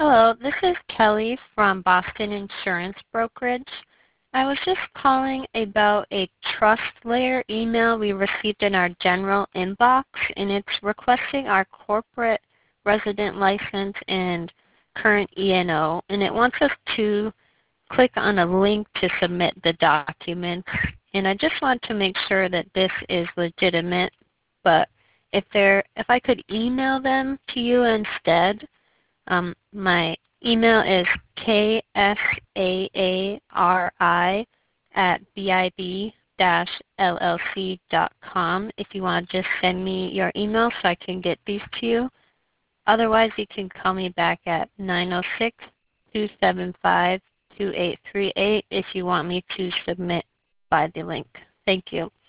Hello, this is Kelly from Boston Insurance Brokerage. I was just calling about a trust layer email we received in our general inbox, and it's requesting our corporate resident license and current E&O, and it wants us to click on a link to submit the documents. And I just want to make sure that this is legitimate, but if I could email them to you instead. My email is ksaari@bib-llc.com if you want to just send me your email so I can get these to you. Otherwise, you can call me back at 906-275-2838 if you want me to submit by the link. Thank you.